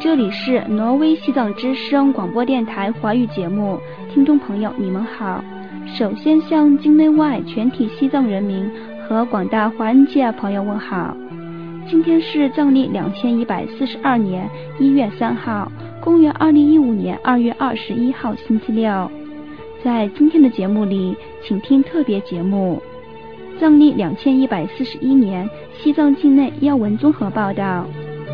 这里是挪威西藏之声广播电台华语节目，听众朋友你们好。首先向境内外全体西藏人民和广大华人界朋友问好。今天是藏历2142年1月3号，公元2015年2月21号星期六。在今天的节目里，请听特别节目。藏历2141年西藏境内要闻综合报道。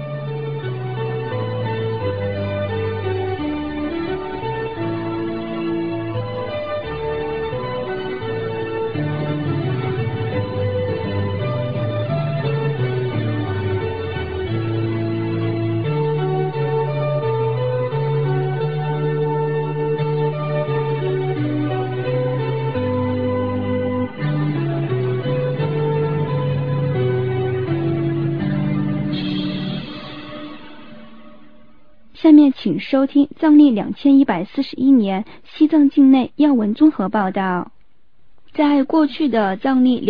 下面请收听藏历2141年西藏境内要闻综合报道。在过去的藏历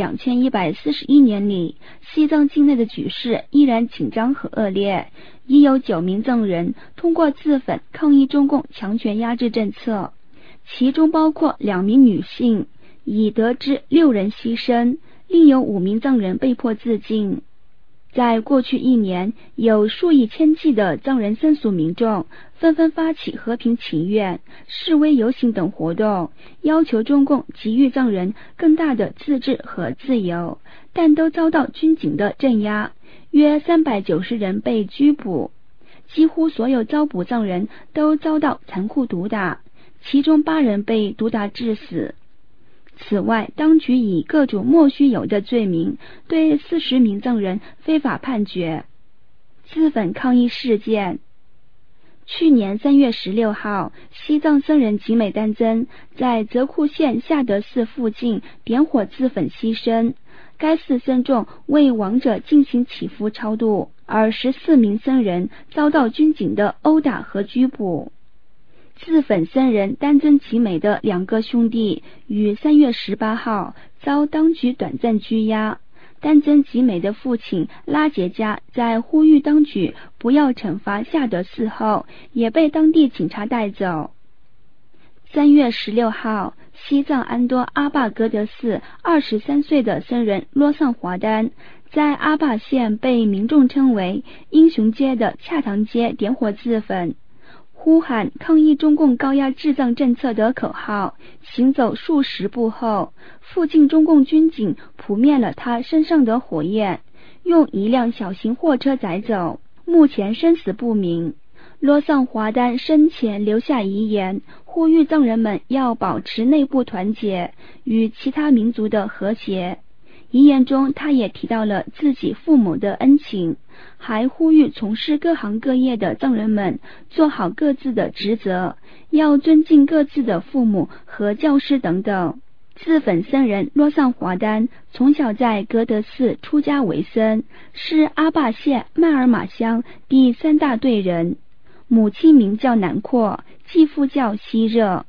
2141年里，西藏境内的局势依然紧张和恶劣，已有9名藏人通过自焚抗议中共强权压制政策，其中包括2名女性，已得知6人牺牲，另有5名藏人被迫自尽。在过去1年，有数以千计的藏人僧俗民众纷纷发起和平请愿、示威游行等活动，要求中共给予藏人更大的自治和自由，但都遭到军警的镇压，约390人被拘捕。几乎所有遭捕藏人都遭到残酷毒打，其中8人被毒打致死。此外，当局以各种莫须有的罪名对40名藏人非法判决。自焚抗议事件。去年3月16号，西藏僧人吉美丹增在泽库县夏德寺附近点火自焚牺牲，该寺僧众为亡者进行祈福超度，而14名僧人遭到军警的殴打和拘捕。自焚僧人丹增吉美的2个兄弟于3月18号遭当局短暂拘押。丹增吉美的父亲拉杰加在呼吁当局不要惩罚夏德寺后，也被当地警察带走。3月16号，西藏安多阿坝格德寺23岁的僧人洛桑华丹在阿坝县被民众称为英雄街的恰堂街点火自焚，呼喊抗议中共高压治藏政策的口号，行走数十步后，附近中共军警扑灭了他身上的火焰，用一辆小型货车载走，目前生死不明。洛桑华丹生前留下遗言，呼吁藏人们要保持内部团结，与其他民族的和谐。遗言中，他也提到了自己父母的恩情，还呼吁从事各行各业的藏人们做好各自的职责，要尊敬各自的父母和教师等等。自焚僧人洛桑华丹从小在格德寺出家为僧，是阿坝县麦尔马乡第3大队人，母亲名叫南阔，继父叫西热。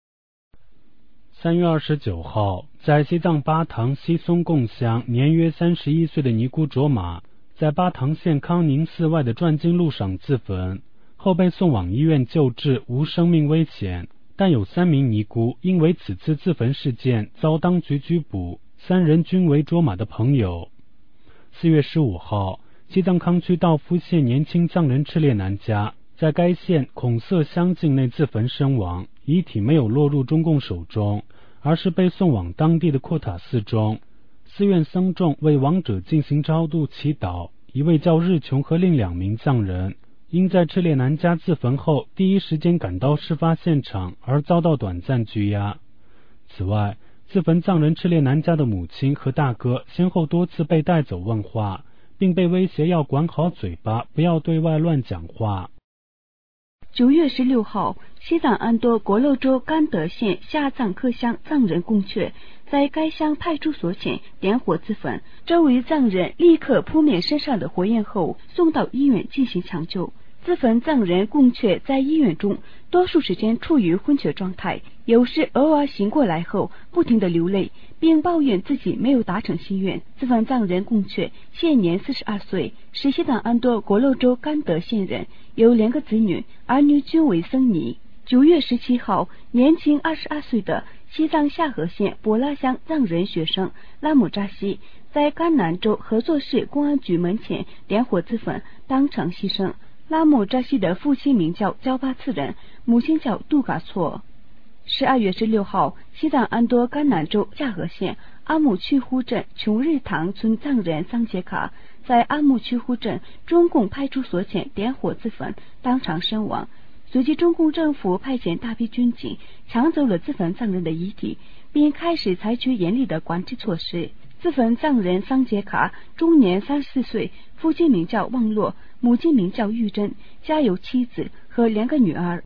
3月29号，在西藏巴塘西松贡乡，年约31岁的尼姑卓玛在巴塘县康宁寺外的转经路上自焚，后被送往医院救治，无生命危险。但有3名尼姑因为此次自焚事件遭当局拘捕，3人均为卓玛的朋友。4月15号，西藏康区道夫县年轻藏人赤列南加在该县孔瑟乡境内自焚身亡，遗体没有落入中共手中，而是被送往当地的阔塔寺中。寺院僧众为亡者进行超度祈祷，一位叫日琼和另2名藏人因在赤列南加自焚后第一时间赶到事发现场而遭到短暂拘押。此外，自焚藏人赤列南加的母亲和大哥先后多次被带走问话，并被威胁要管好嘴巴，不要对外乱讲话。 9月16号，西藏安多国乐州甘德县下藏克乡藏人贡雀在该乡派出所前点火自焚，周围藏人立刻扑灭身上的火焰后送到医院进行抢救， 自焚藏人供确在医院中多数时间处于昏厥状态，有时偶尔醒过来后不停地流泪，并抱怨自己没有达成心愿。自焚藏人供确现年42岁，是西藏安多果洛州甘德县人，有2个子女，儿女均为僧尼。9月17号，年轻22岁的西藏夏河县博拉乡藏人学生拉姆扎西在甘南州合作市公安局门前点火自焚，当场牺牲。拉姆扎西的父亲名叫焦巴次人，母亲叫杜嘎措。12月16号，西藏安多甘南州夏河县阿木曲呼镇琼日塘村藏人桑杰卡在阿木曲呼镇中共派出所前点火自焚，当场身亡。随即中共政府派遣大批军警抢走了自焚藏人的遗体，并开始采取严厉的管制措施。自焚藏人桑杰卡终年34岁，父亲名叫旺洛，母亲名叫玉珍，家有妻子和2个女儿。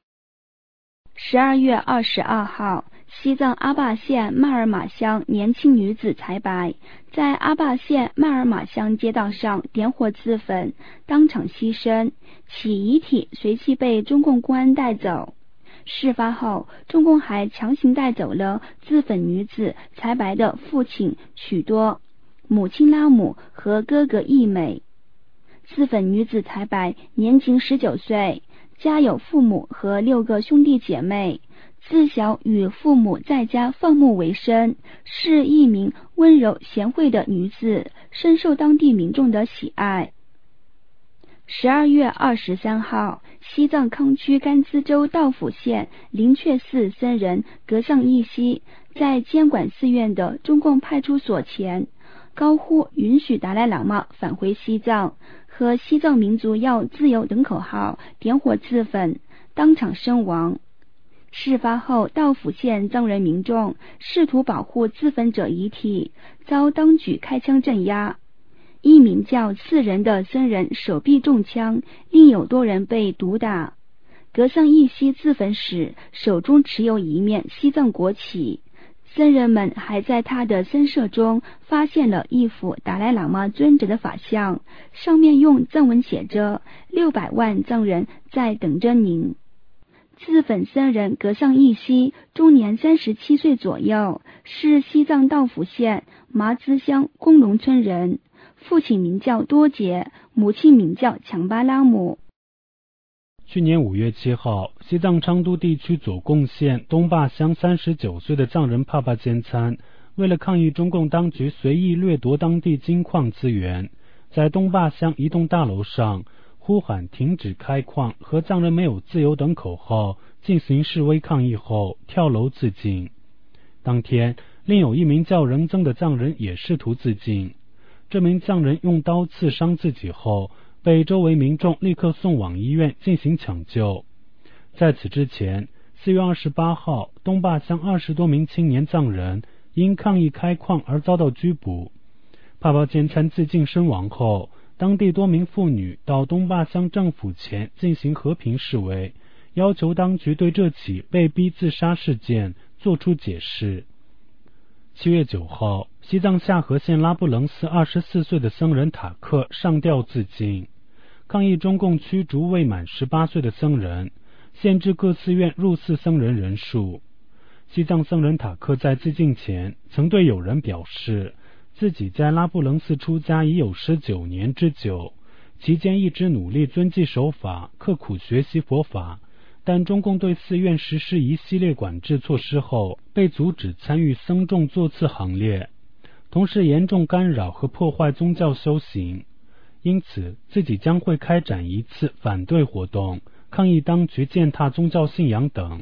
12月22号，西藏阿坝县麦尔马乡年轻女子才白在阿坝县麦尔马乡街道上点火自焚，当场牺牲，其遗体随即被中共公安带走。事发后，中共还强行带走了自焚女子才白的父亲曲多、母亲拉姆和哥哥义美。自焚女子才白年仅19岁，家有父母和6个兄弟姐妹，自小与父母在家放牧为生，是一名温柔贤惠的女子，深受当地民众的喜爱。12月23号，西藏康区甘孜州道府县灵雀寺僧人格桑义西在监管寺院的中共派出所前高呼允许达赖喇嘛返回西藏和西藏民族要自由等口号，点火自焚，当场身亡。事发后，道府县藏人民众试图保护自焚者遗体，遭当局开枪镇压。一名叫次人的僧人手臂中枪，另有多人被毒打。格桑义西自焚时手中持有一面西藏国旗，僧人们还在他的僧舍中发现了一幅达赖喇嘛尊者的法像，上面用藏文写着600万藏人在等着您。自焚僧人格桑义西终年37岁左右，是西藏道府县麻资乡工农村人，父亲名叫多杰，母亲名叫强巴拉姆。 去年5月7号，西藏昌都地区左贡县东坝乡39岁的藏人帕帕坚参，为了抗议中共当局随意掠夺当地金矿资源，在东坝乡一栋大楼上呼喊停止开矿和藏人没有自由等口号，进行示威抗议后跳楼自尽。当天，另有一名叫仁增的藏人也试图自尽，这名藏人用刀刺伤自己后，被周围民众立刻送往医院进行抢救。在此之前，4月28号，东坝乡20多名青年藏人因抗议开矿而遭到拘捕。帕帕坚参自尽身亡后，当地多名妇女到东坝乡政府前进行和平示威，要求当局对这起被逼自杀事件作出解释。7月9号，西藏夏河县拉布楞寺24岁的僧人塔克上吊自尽，抗议中共驱逐未满18岁的僧人，限制各寺院入寺僧人人数。西藏僧人塔克在自尽前曾对友人表示，自己在拉布楞寺出家已有19年之久，期间一直努力遵纪守法，刻苦学习佛法，但中共对寺院实施一系列管制措施后，被阻止参与僧众座次行列，同时严重干扰和破坏宗教修行，因此自己将会开展一次反对活动，抗议当局践踏宗教信仰等。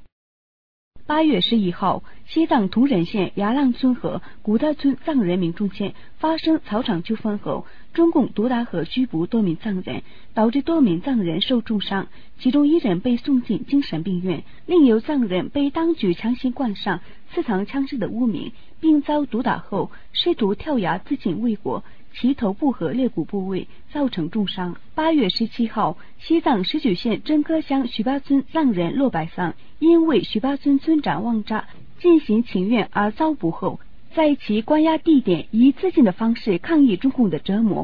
8月11号，西藏图仁县牙浪村和古达村藏人民众间发生草场纠纷后，中共毒打和拘捕多名藏人，导致多名藏人受重伤，其中1人被送进精神病院，另有藏人被当局强行冠上私藏枪支的污名，并遭毒打后试图跳崖自尽未果，其头部和肋骨部位造成重伤。8月17号，西藏石渠县真科乡许巴村藏人洛白桑因为许巴村村长旺扎进行请愿而遭捕后，在其关押地点以自尽的方式抗议中共的折磨。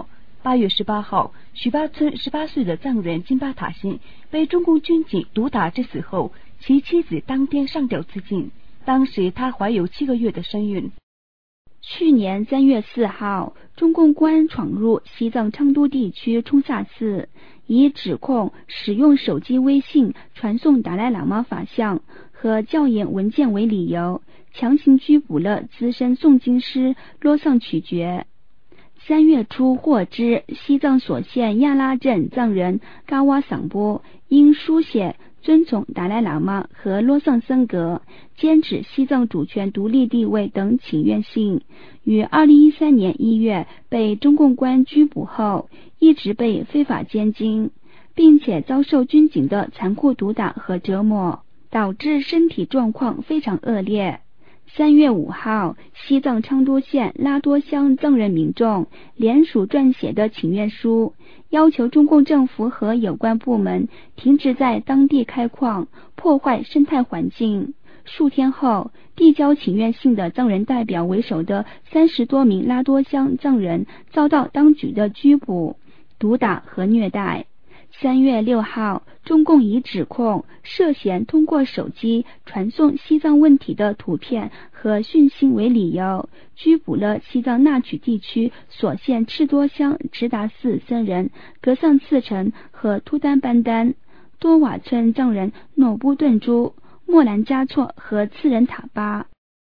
8月18号，许巴村18岁的藏人金巴塔辛被中共军警毒打致死后，其妻子当天上吊自尽。当时她怀有7个月的身孕。 去年3月4号，中共公安闯入西藏昌都地区冲萨寺，以指控使用手机微信传送达赖喇嘛法相和教研文件为理由，强行拘捕了资深诵经师罗桑曲觉。3月初获知西藏索县亚拉镇藏人嘎瓦桑波因书写遵从达赖喇嘛和罗桑僧格，坚持西藏主权独立地位等请愿信，于2013年1月被中共公安拘捕后，一直被非法监禁，并且遭受军警的残酷毒打和折磨，导致身体状况非常恶劣。3月5号，西藏昌都县拉多乡藏人民众联署撰写的请愿书，要求中共政府和有关部门停止在当地开矿，破坏生态环境。数天后，递交请愿信的藏人代表为首的30多名拉多乡藏人遭到当局的拘捕、毒打和虐待。3月6号，中共以指控涉嫌通过手机传送西藏问题的图片和讯息为理由，拘捕了西藏纳曲地区索县赤多乡直达寺僧人格桑次臣和突丹班丹、多瓦村藏人诺布顿珠、莫兰加措和次仁塔巴。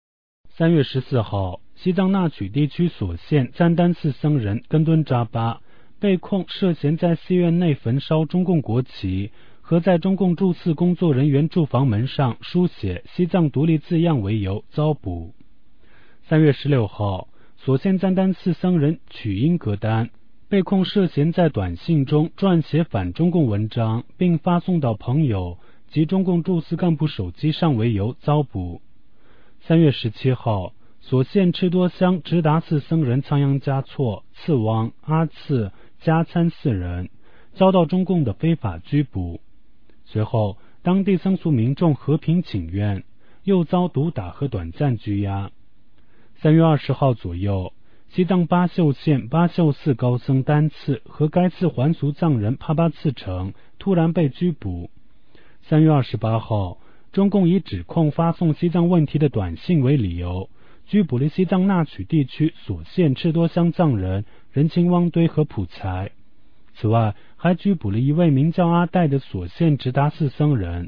3月14号，西藏纳曲地区索县赞丹寺僧人根敦扎巴被控涉嫌在寺院内焚烧中共国旗和在中共驻寺工作人员住房门上书写西藏独立字样为由遭捕。3月16号，索县赞丹寺僧人曲英格丹被控涉嫌在短信中撰写反中共文章并发送到朋友及中共驻寺干部手机上为由遭捕。3月17号，索县赤多乡直达寺僧人仓央嘉措、次汪、阿次、加参4人遭到中共的非法拘捕。随后，当地僧俗民众和平请愿，又遭毒打和短暂拘押。3月20号左右，西藏巴秀县巴秀寺高僧丹次和该寺还俗藏人帕巴次成突然被拘捕。3月28号，中共以指控发送西藏问题的短信为理由，拘捕了西藏纳曲地区索县赤多乡藏人仁钦汪堆和普才。此外，还拘捕了一位名叫阿代的索县直达寺僧人。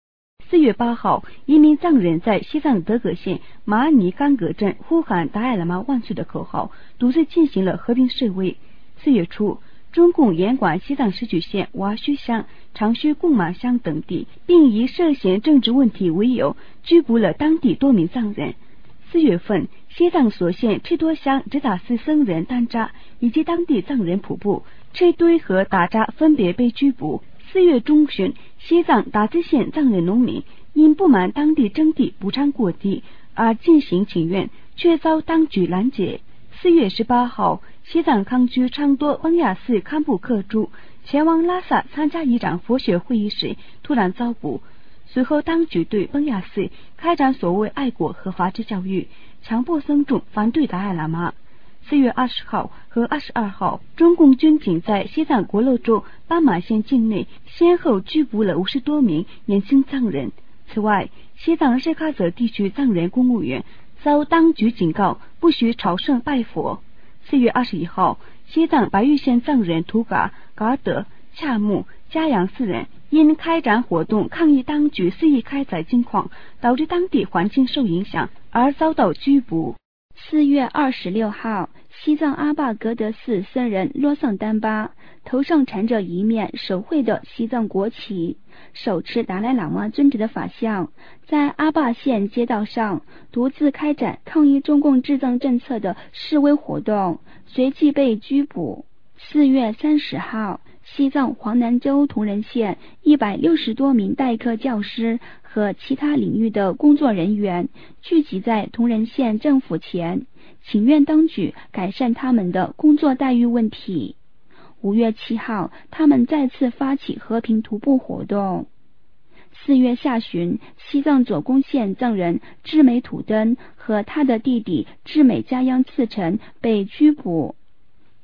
4月8号，一名藏人在西藏德格县马尼干格镇呼喊达赖喇嘛万岁的口号，独自进行了和平示威。4月初，中共严管西藏石渠县瓦须乡、长须贡马乡等地，并以涉嫌政治问题为由拘捕了当地多名藏人。4月份，西藏索县赤多乡直达寺僧人丹扎以及当地藏人普布、赤堆和达扎分别被拘捕。4月中旬，西藏达孜县藏人农民因不满当地征地补偿过低而进行请愿，却遭当局拦截。4月18号，西藏康居昌多邦雅寺堪布克珠前往拉萨参加一场佛学会议时突然遭捕。随后，当局对邦雅寺开展所谓爱国和法治教育，强迫僧众反对达赖喇嘛。4月20号和22号，中共军警在西藏国乐州斑马县境内先后拘捕了50多名年轻藏人。此外，西藏日喀则地区藏人公务员遭当局警告不许朝圣拜佛。4月21号，西藏白玉县藏人图嘎、噶德、恰木、嘉阳4人因开展活动抗议当局肆意开采金矿，导致当地环境受影响而遭到拘捕。 4月26号，西藏阿坝格德寺僧人罗桑丹巴头上缠着一面手绘的西藏国旗，手持达赖喇嘛尊者的法像，在阿坝县街道上独自开展抗议中共治藏政策的示威活动，随即被拘捕。4月30号，西藏黄南州铜仁县160多名代课教师和其他领域的工作人员聚集在铜仁县政府前，请愿当局改善他们的工作待遇问题。5月7号，他们再次发起和平徒步活动。4月下旬，西藏左公县藏人智美土登和他的弟弟智美嘉央次臣被拘捕。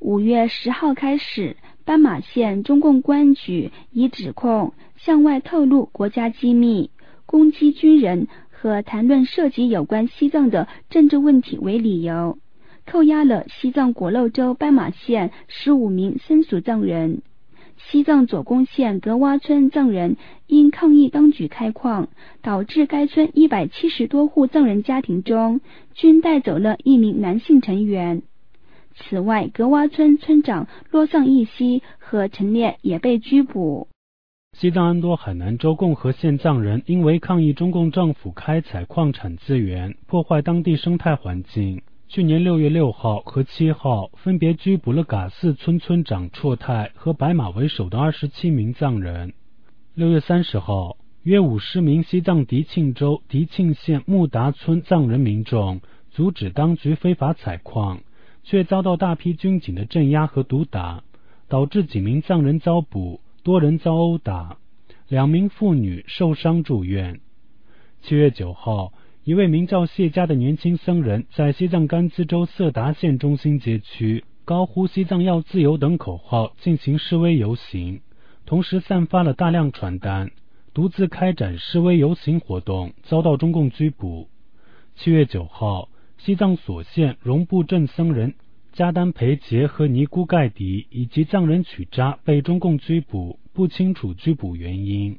5月10号开始，斑马线中共公安局以指控向外透露国家机密、攻击军人和谈论涉及有关西藏的政治问题为理由，扣押了西藏果漏州斑马县15名森属藏人。西藏左贡县格洼村藏人因抗议当局开矿，导致该村170多户藏人家庭中均带走了1名男性成员。此外，格洼村村长洛桑义西和陈烈也被拘捕。 西藏安多海南州共和县藏人因为抗议中共政府开采矿产资源，破坏当地生态环境，去年6月6号和7号分别拘捕了嘎寺村村长绰泰和白马为首的27名藏人。6月30号，约50名西藏迪庆州迪庆县木达村藏人民众阻止当局非法采矿，却遭到大批军警的镇压和毒打，导致几名藏人遭捕，多人遭殴打，2名妇女受伤住院。7月9号，一位名叫谢家的年轻僧人在西藏甘孜州色达县中心街区高呼西藏要自由等口号进行示威游行，同时散发了大量传单，独自开展示威游行活动，遭到中共拘捕。7月9号，西藏索县荣布镇僧人加丹培杰和尼姑盖迪以及藏人曲扎被中共拘捕，不清楚拘捕原因。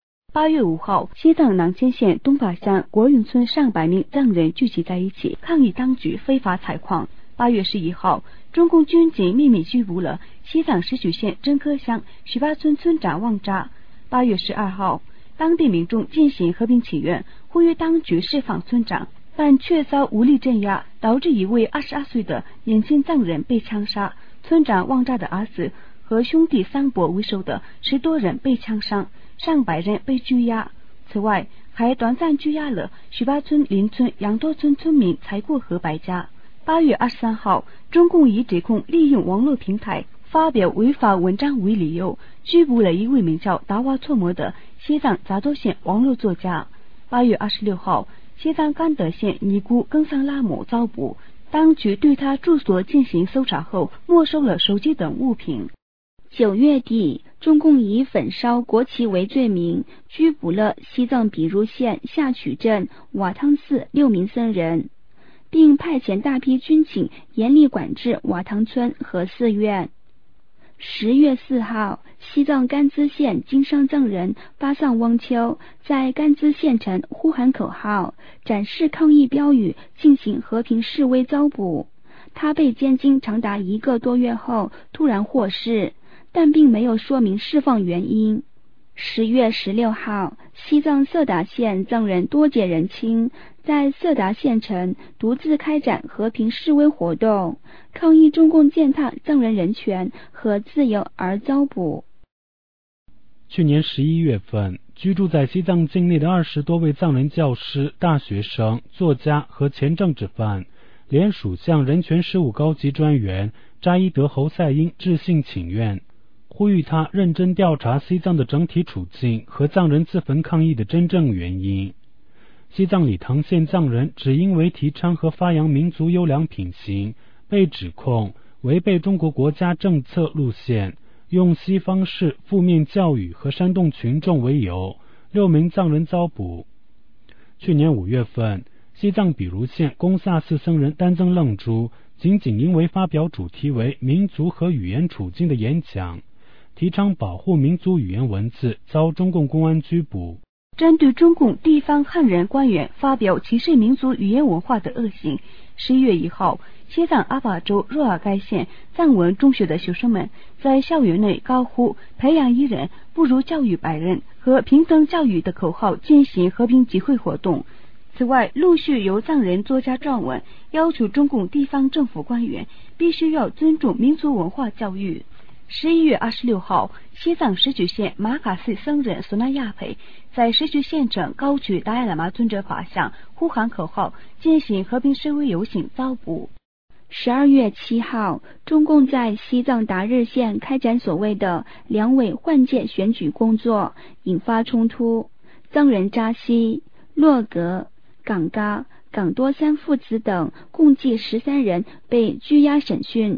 8月5号，西藏囊谦县东法乡国营村上百名藏人聚集在一起，抗议当局非法采矿。8月11号，中共军警秘密拘捕了西藏石渠县真科乡18村村长旺扎。8月12号，当地民众进行和平请愿，呼吁当局释放村长，但却遭武力镇压，导致一位22岁的年轻藏人被枪杀，村长旺扎的儿子和兄弟桑博为首的10多人被枪伤，上百人被拘押。此外，还短暂拘押了18村邻村杨多村村民才过和白家。8月23号，中共以指控利用网络平台发表违法文章为理由，拘捕了一位名叫达瓦措摩的西藏杂多县网络作家。8月26号，西藏甘德县尼姑更桑拉姆遭捕，当局对他住所进行搜查后，没收了手机等物品。 9月底，中共以焚烧国旗为罪名，拘捕了西藏比如县下曲镇瓦汤寺6名僧人，并派遣大批军警严厉管制瓦汤村和寺院。10月4号，西藏甘孜县经商藏人巴桑汪秋在甘孜县城呼喊口号，展示抗议标语，进行和平示威遭捕。他被监禁长达1个多月后突然获释，但并没有说明释放原因。10月16号，西藏色达县藏人多杰仁清在色达县城独自开展和平示威活动，抗议中共践踏藏人人权和自由而遭捕。 去年11月份，居住在西藏境内的20多位藏人教师、大学生、作家和前政治犯联署向人权事务高级专员扎伊德侯赛因致信请愿，呼吁他认真调查西藏的整体处境和藏人自焚抗议的真正原因。西藏理塘县藏人只因为提倡和发扬民族优良品行，被指控违背中国国家政策路线，用西方式负面教育和煽动群众为由，6名藏人遭捕。去年5月份，西藏比如县公萨寺僧人丹增楞珠仅因为发表主题为民族和语言处境的演讲，提倡保护民族语言文字，遭中共公安拘捕。 针对中共地方汉人官员发表歧视民族语言文化的恶行，11月1号，西藏阿坝州若尔盖县藏文中学的学生们在校园内高呼培养一人不如教育百人和平等教育的口号进行和平集会活动。此外，陆续有藏人作家撰文，要求中共地方政府官员必须要尊重民族文化教育。11月26号，西藏石渠县马卡寺僧人索纳亚培在石渠县城高举达赖喇嘛尊者法像，呼喊口号，进行和平示威游行遭捕。 12月7号，中共在西藏达日县开展所谓的两委换届选举工作，引发冲突。藏人扎西、洛格、岗嘎、岗多三父子等共计13人被拘押审讯。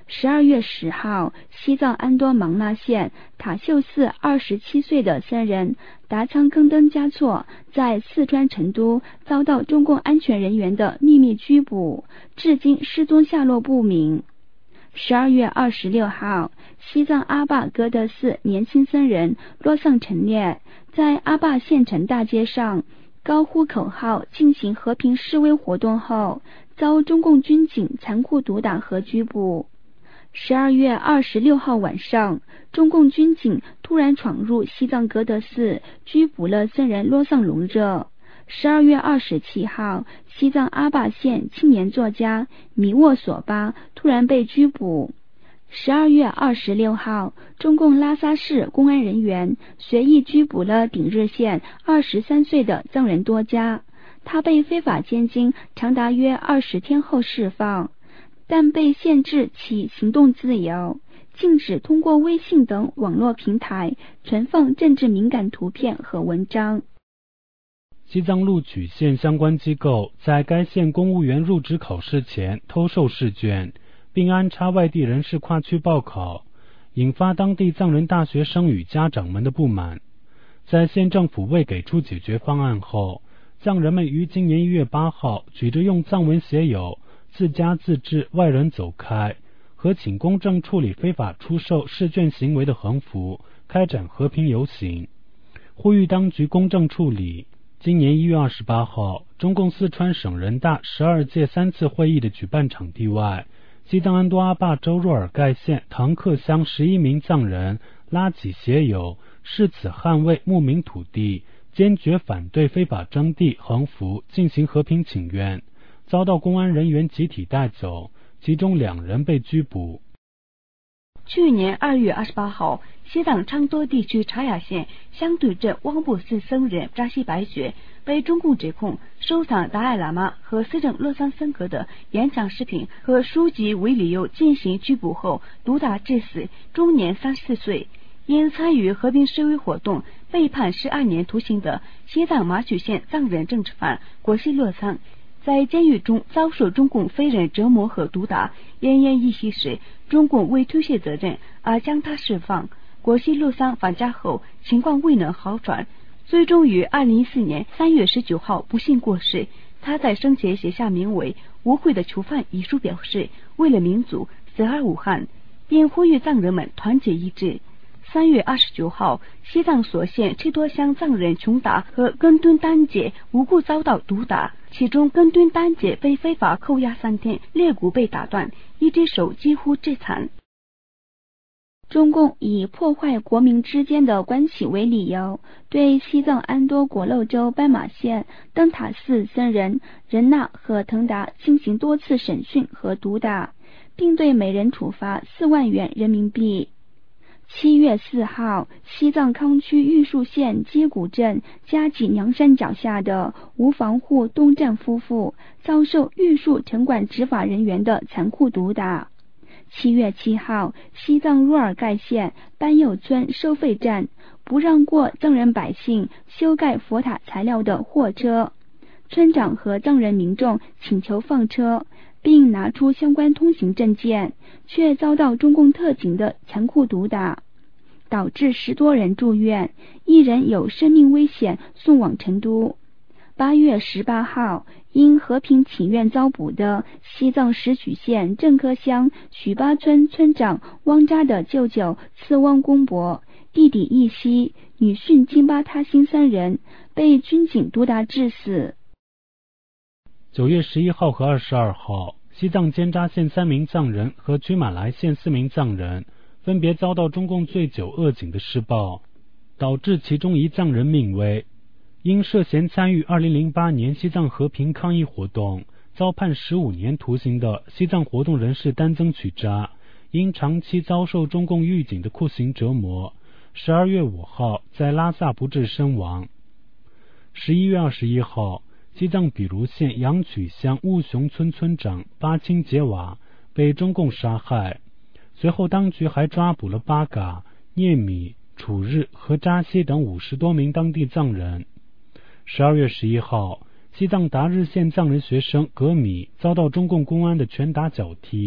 12月10号，西藏安多芒纳县塔秀寺27岁的僧人达仓更登嘉措在四川成都遭到中共安全人员的秘密拘捕，至今失踪下落不明。12月26号，西藏阿坝格德寺年轻僧人洛桑陈烈在阿坝县城大街上高呼口号进行和平示威活动后，遭中共军警残酷毒打和拘捕。12月26号晚上，中共军警突然闯入西藏格德寺，拘捕了僧人洛桑隆热。12月27号，西藏阿坝县青年作家米沃索巴突然被拘捕。12月26号，中共拉萨市公安人员随意拘捕了顶日县23岁的藏人多佳，他被非法监禁长达约20天后释放，但被限制其行动自由，禁止通过微信等网络平台存放政治敏感图片和文章。 西藏录取县相关机构在该县公务员入职考试前偷售试卷，并安插外地人士跨区报考，引发当地藏人大学生与家长们的不满。在县政府未给出解决方案后，藏人们于今年1月8号举着用藏文写有自家自治外人走开和请公正处理非法出售试卷行为的横幅开展和平游行，呼吁当局公正处理。今年1月28号，中共四川省人大12届3次会议的举办场地外，西藏安多阿坝州若尔盖县唐克乡11名藏人拉起写有誓死捍卫牧民土地，坚决反对非法征地横幅进行和平请愿，遭到公安人员集体带走，其中2人被拘捕。 去年2月28号，西藏昌多地区查雅县香对镇汪布寺僧人扎西白雪被中共指控收藏达赖喇嘛和司政洛桑僧格的演讲视频和书籍为理由进行拘捕后毒打致死，终年34岁。因参与和平示威活动被判12年徒刑的西藏马曲县藏人政治犯果西洛桑，在监狱中遭受中共非人折磨和毒打，奄奄一息时，中共为推卸责任而将他释放。果西洛桑返家后情况未能好转，最终于2014年3月19号不幸过世。他在生前写下名为《无悔的囚犯》一书，表示为了民族死而无憾，并呼吁藏人们团结一致。3月29号，西藏所县赤多乡藏人琼达和根敦丹姐无故遭到毒打，其中根敦丹姐被非法扣押3天，肋骨被打断，一只手几乎致残。 中共以破坏国民之间的关系为理由，对西藏安多果漏州斑马县灯塔寺僧人仁纳和腾达进行多次审讯和毒打，并对每人处罚4万元人民币。7月4号，西藏康区玉树县接古镇加济娘山脚下的无防护东站夫妇遭受玉树城管执法人员的残酷毒打。7月7号，西藏若尔盖县班佑村收费站不让过藏人百姓修盖佛塔材料的货车，村长和藏人民众请求放车，并拿出相关通行证件，却遭到中共特警的残酷毒打，导致10多人住院，1人有生命危险送往成都。8月18号，因和平请愿遭捕的西藏石曲县正科乡曲巴村村长汪扎的舅舅次汪公伯、弟弟义熙、女婿金巴他辛3人被军警毒打致死。 9月11号和22号，西藏尖扎县3名藏人和曲马来县4名藏人分别遭到中共醉酒恶警的施暴，导致其中一藏人命危。因涉嫌参与2008年西藏和平抗议活动，遭判15年徒刑的西藏活动人士丹增曲扎，因长期遭受中共狱警的酷刑折磨，12月5号在拉萨不治身亡。11月21号，西藏比如县羊曲乡雾雄村村长巴钦杰瓦被中共杀害，随后当局还抓捕了巴嘎、聂米、楚日和扎西等50多名当地藏人。12月11号，西藏达日县藏人学生格米遭到中共公安的拳打脚踢，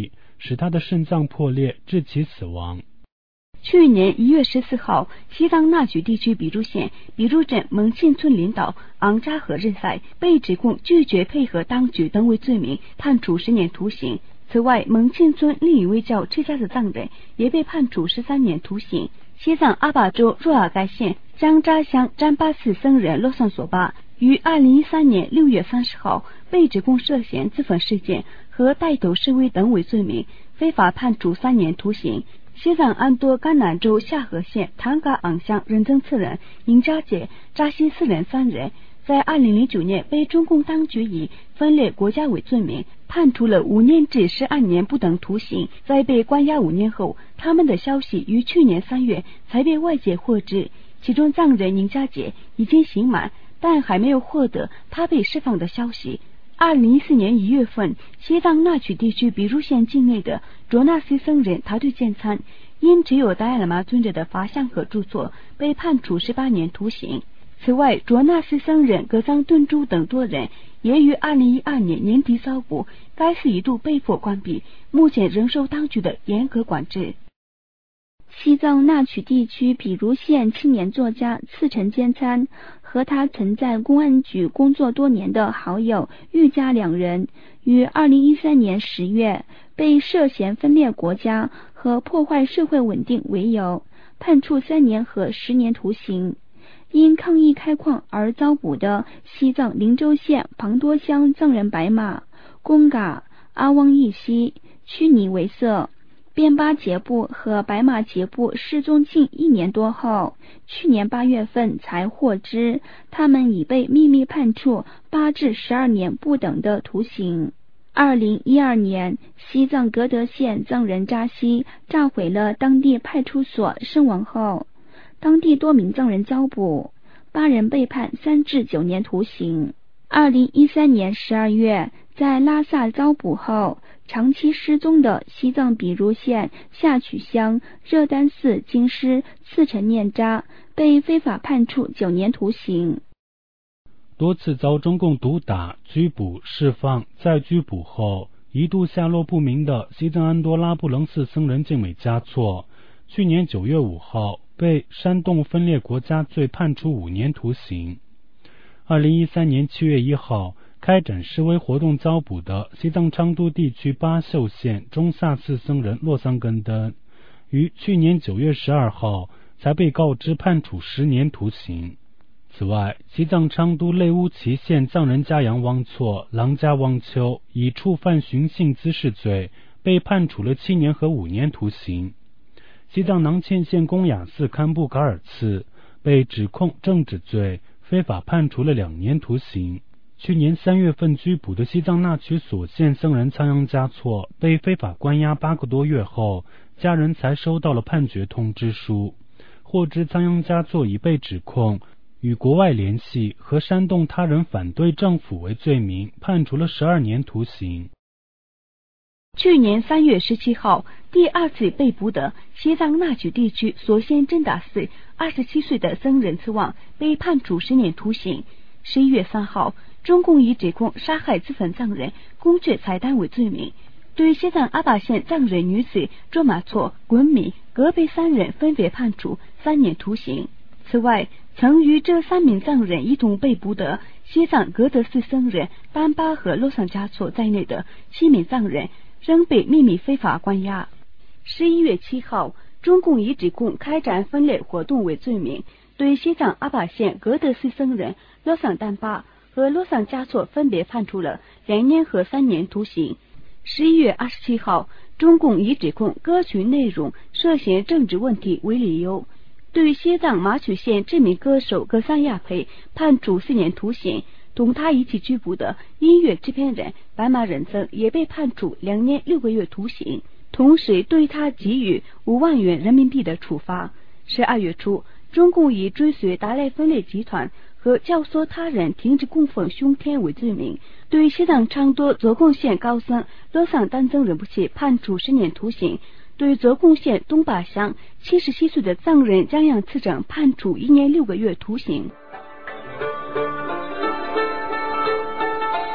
使他的肾脏破裂，致其死亡。 去年1月14号，西藏那曲地区比如县比如镇蒙庆村领导昂扎和任赛被指控拒绝配合当局等为罪名，判处10年徒刑。此外，蒙庆村另一位叫赤家的藏人也被判处13年徒刑。西藏阿坝州若尔盖县江扎乡占巴寺僧人洛桑索巴于2013年6月30号被指控涉嫌自焚事件和带头示威等为罪名，非法判处3年徒刑。西藏安多甘南州夏河县唐嘎昂乡仁增次人、宁扎杰、扎西四人3人，在2009年被中共当局以分裂国家为罪名，判处了5年至12年不等徒刑。在被关押5年后，他们的消息于去年3月才被外界获知。其中藏人宁扎杰已经刑满，但还没有获得他被释放的消息。2014年1月份，西藏那曲地区比如县境内的卓纳西僧人塔对建参因持有达赖喇嘛尊者的法像和著作，被判处18年徒刑。此外，卓纳西僧人格桑顿珠等多人也于2012年年底遭捕，该寺一度被迫关闭，目前仍受当局的严格管制。 西藏那曲地区比如县青年作家次陈坚参和他曾在公安局工作多年的好友玉家2人，于2013年10月被涉嫌分裂国家和破坏社会稳定为由，判处3年和10年徒刑。因抗议开矿而遭捕的西藏灵州县庞多乡藏人白马、贡嘎、阿汪义西、屈尼维瑟、边巴杰布和白马杰布失踪近1年多后，去年8月份才获知，他们已被秘密判处8至12年不等的徒刑。2012年，西藏格德县藏人扎西炸毁了当地派出所身亡后，当地多名藏人遭捕，8人被判3至9年徒刑。2013年12月，在拉萨遭捕后，长期失踪的西藏比如县下曲乡热丹寺经师次陈念扎被非法判处9年徒刑。 多次遭中共毒打、拘捕、释放、再拘捕后，一度下落不明的西藏安多拉布楞寺僧人净美嘉措，去年9月5号被煽动分裂国家罪判处5年徒刑。2013年7月1号开展示威活动遭捕的西藏昌都地区巴秀县中萨寺僧人洛桑根登，于去年9月12号才被告知判处10年徒刑。此外，西藏昌都类乌齐县藏人嘉阳汪措、郎家汪秋以触犯寻衅滋事罪被判处了7年和5年徒刑。西藏囊谦县公雅寺堪布噶尔次被指控政治罪，非法判处了2年徒刑。去年3月份拘捕的西藏那曲索县僧人仓央嘉措被非法关押8个多月后，家人才收到了判决通知书，获知仓央嘉措已被指控与国外联系和煽动他人反对政府为罪名，判处了12年徒刑。 去年3月17号，第2次被捕的西藏那曲地区索县真达寺27岁的僧人次旺被判处10年徒刑。11月3号，中共以指控杀害自焚藏人、公确财单为罪名，对西藏阿坝县藏人女子卓玛措、滚米、格贝3人分别判处3年徒刑。此外，曾与这3名藏人一同被捕的西藏格德寺僧人丹巴和洛桑嘉措在内的7名藏人仍被秘密非法关押。11月7号，中共以指控开展分裂活动为罪名，对西藏阿坝县格德寺僧人洛桑丹巴和洛桑嘉措分别判处了2年和3年徒刑。11月27号，中共以指控歌曲内容涉嫌政治问题为理由，对西藏马曲县知名歌手格桑亚培判处4年徒刑，同他一起拘捕的音乐制片人白马仁增也被判处2年6个月徒刑，同时对他给予5万元人民币的处罚。12月初，中共以追随达赖分裂集团和教唆他人停止供奉凶天为罪名，对西藏昌多卓贡县高僧洛桑丹增仁波切判处10年徒刑，对卓贡县东坝乡77岁的藏人江阳次整判处1年6个月徒刑。 听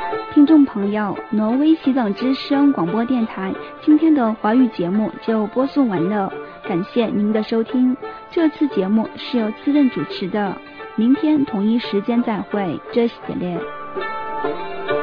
众朋友，挪威西藏之声广播电台今天的华语节目就播送完了，感谢您的收听。这次节目是由次任主持的，明天同一时间再会，这是点点。